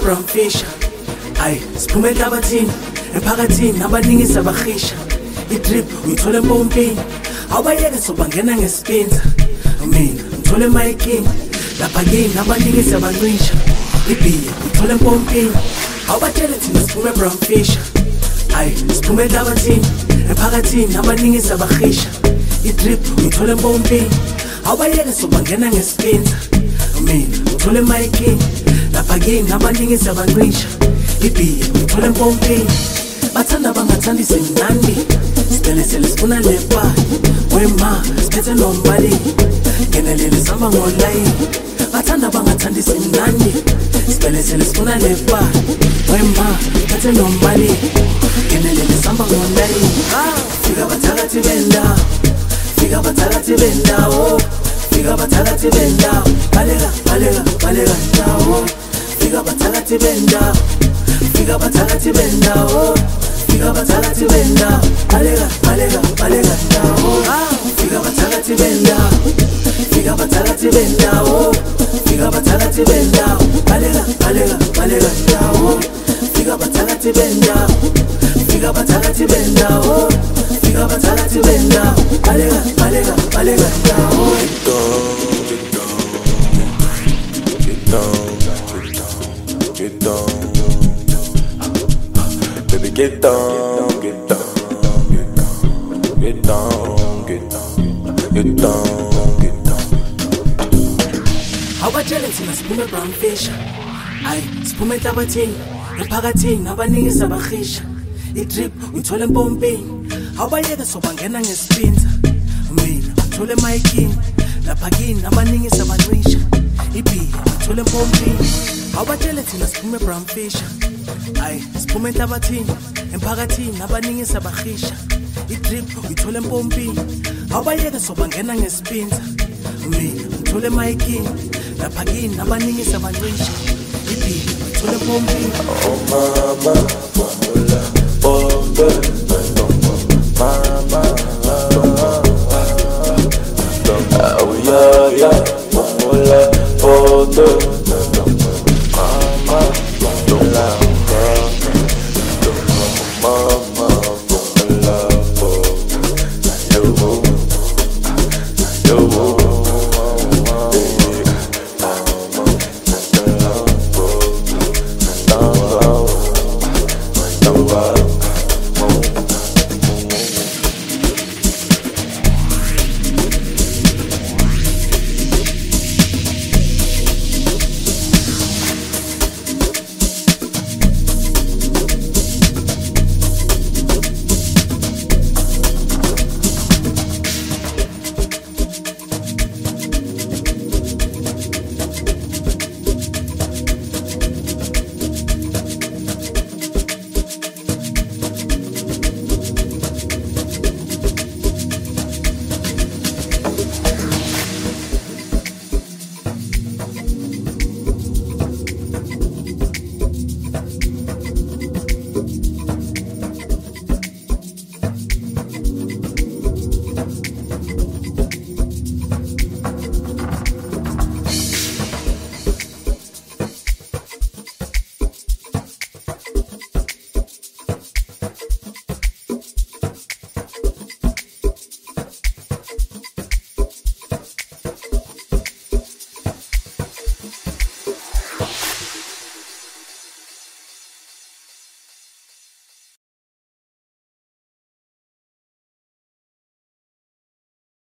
Brown Fisher. Ayi siphume enhlabathini emphakathini nabaningi sabahisha idrip uyithola empompini awubayeke sobangena ngesipinza mina ngithole emayikhini lapha kini nabaningi sabancisha ibiya uyithola empompini awubatshele thina siphume Brown Fisher. Ayi siphume enhlabathini emphakathini nabaningi sabahisha idrip uyithola empompini awubayeke sobangena ngesipinza mina ngithole emayikhini lapha kini nabaningi sabancisha ibiya uyithola empompini bathanda bangathandi simnandi sibelesele sifuna lepa wema siphethe nombali ngenelele sihamba ngolayini bathanda bangathandi simnandi sibelesele sifuna lepa wema siphethe nombali ngenelele sihamba ngolayini fika bathakathi bendawo fika bathakathi bendawo fika bathakathi bendawo baleka ndawo fika bathakathi bendawo fika bathakathi bendawo fika bathakathi bendawo baleka ndawo fika bathakathi bendawo fika bathakathi bendawo fika bathakathi bendawo baleka ndawo fika bathakathi bendawo fika bathakathi bendawo fika bathakathi bendawo baleka ndawo Get down, baby, get down, get down, get down, get down, get down, get down, get down. Awubatshele thina siphume Brown Fisher. Ayi siphume enhlabathini emphakathini nabaningi sabahisha idrip uyithola empompini awubayeke sobangena ngesipinza mina ngithole emayikhini lapha kini nabaningi sabancisha ibiya uyithola empompini awubatshele thina siphume Brown Fisher. Ayi siphume enhlabathini emphakathini nabaningi sabahisha idrip uyithola empompini awubayeke sobangena ngesipinza mina ngithole emayikhini lapha kini nabaningi sabancisha ibiya uyithola empompini Mama, mama,